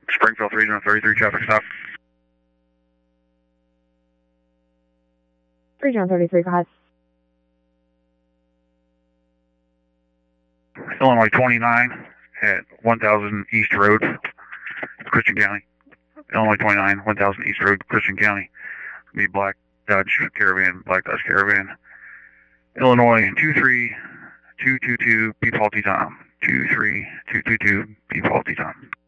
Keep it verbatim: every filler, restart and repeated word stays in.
Springfield three zero thirty-three, traffic stop. three zero thirty-three, go ahead. Illinois twenty-nine at one thousand East Road, Christian County. Illinois twenty-nine, one thousand East Road, Christian County. Be Black Dodge Caravan, Black Dodge Caravan. Illinois two three two two two, be faulty Tom. two three two two two, be faulty Tom.